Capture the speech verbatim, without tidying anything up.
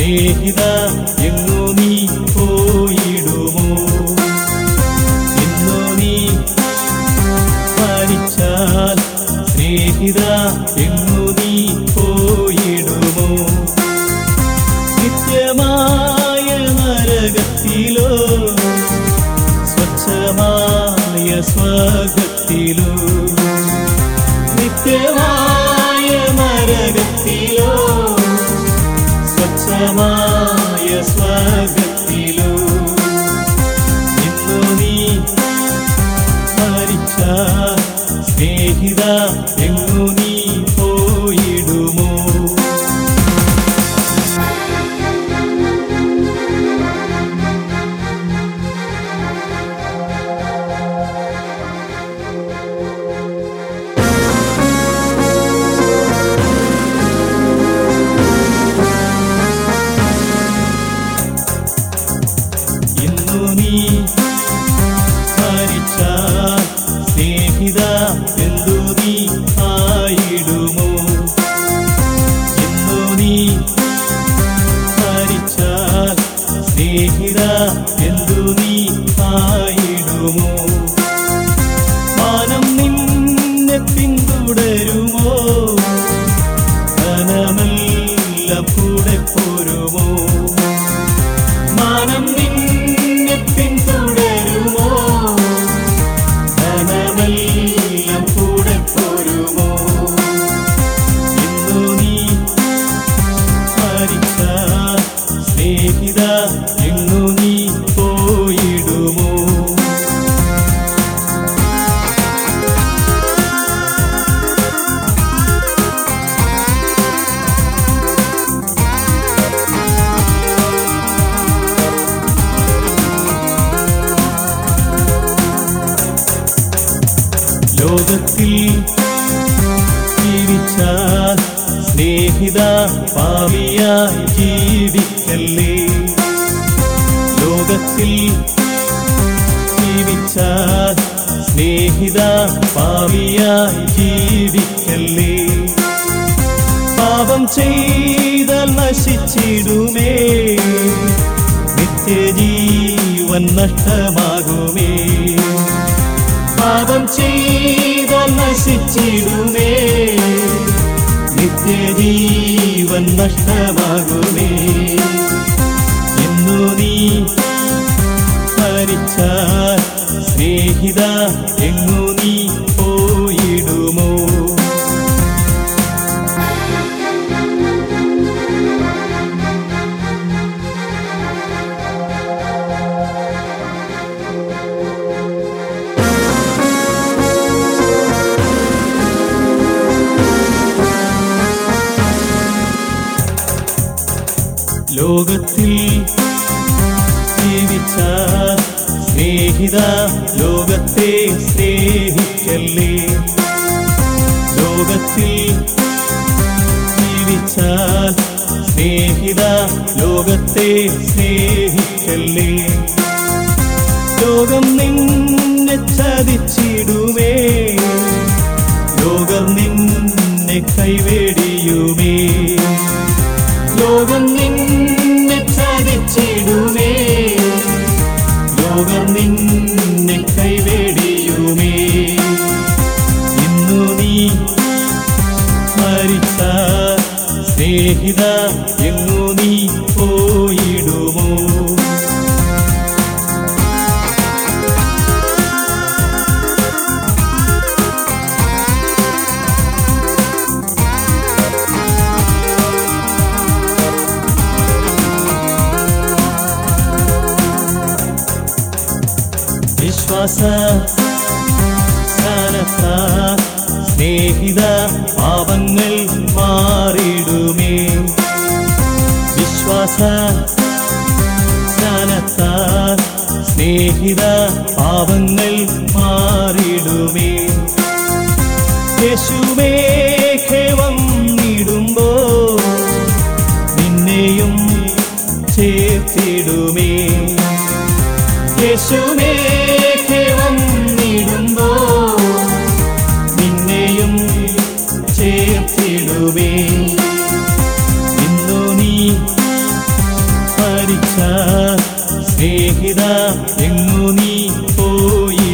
സ്നേഹിത എങ്ങു നീ പോയിടുമോ? ഇന്നു നീ മരിച്ചാൽ സ്നേഹിത എങ്ങു നീ പോയിടുമോ? നിത്യമായ നരകത്തിലോ സ്വച്ഛമായ സ്വർഗത്തിലോ? നിത്യമായ നരകത്തിലോ സ്വച്ഛമായ സ്വർഗത്തിലോ? ഇന്നു നീ മരിച്ചാൽ സ്നേഹിത എങ്ങു നീ പോയിടുമോ? നീ മരിച്ചാൽ സ്നേഹിത എന്തു നീ ആയിടുമോ? ഇന്നു നീ മരിച്ചാൽ സ്നേഹിത എന്തു നീ ആയിടുമോ? മാനം നിന്നെ പിന്തുടരുമോ? ധനമെല്ലാം കൂടെ പോരുമോ? മാനം നിന്നെ പിന്തുടരുമോ? ധനമെല്ലാം കൂടെ പോരുമോ? ഇന്നു നീ മരിച്ചാൽ സ്നേഹിത എങ്ങു നീ പോയിടുമോ? ലോകത്തിൽ ജീവിച്ചാൽ സ്നേഹിത പാപിയായി ജീവിക്കല്ലേ? ലോകത്തിൽ ജീവിച്ചാൽ സ്നേഹിത പാപിയായി ജീവിക്കല്ലേ? പാപം ചെയ്താൽ നശിച്ചിടുമേ, നിത്യജീവൻ നഷ്ടമാകുമേ. പാപം ചെയ്താൽ നശിച്ചിടുമേ, നിത്യജീവൻ നഷ്ടമാകുമേ. ഇന്നു നീ മരിച്ചാൽ സ്നേഹിത എങ്ങു നീ പോയിടുമോ? ലോകത്തിൽ ജീവിച്ചാൽ സ്നേഹിത ലോകത്തെ സ്നേഹിക്കല്ലേ? ലോകത്തിൽ ജീവിച്ചാൽ സ്നേഹിത ലോകത്തെ സ്നേഹിക്കല്ലേ? ലോകം നിന്നെ ചതിച്ചിടുമേ, ലോകം നിന്നെ കൈവേടിയുമേ. ലോകം നിന്നെ ചതിച്ചിടുമേ, ലോകം നിന്നെ കൈവേടിയുമേ. ഇന്നു നീ മരിച്ചാൽ സ്നേഹിത എങ്ങു നീ പോയിടുമോ? വിശ്വാസ സ്ഥാനത്താൽ സ്നേഹിത പാപങ്ങൾ മാറിടുമേ. വിശ്വാസ സ്ഥാനത്താൽ സ്നേഹിത പാപങ്ങൾ മാറിടുമേ. യേശുമേഘേ വന്നിടുമ്പോ നിന്നെയും ചേർത്തിടുമേ. യേശുമേഘേ വന്നിടുമ്പോ നിന്നെയും ചേർത്തിടുമേ. ഇന്നു നീ സ്നേഹിത എങ്ങു നീ പോയി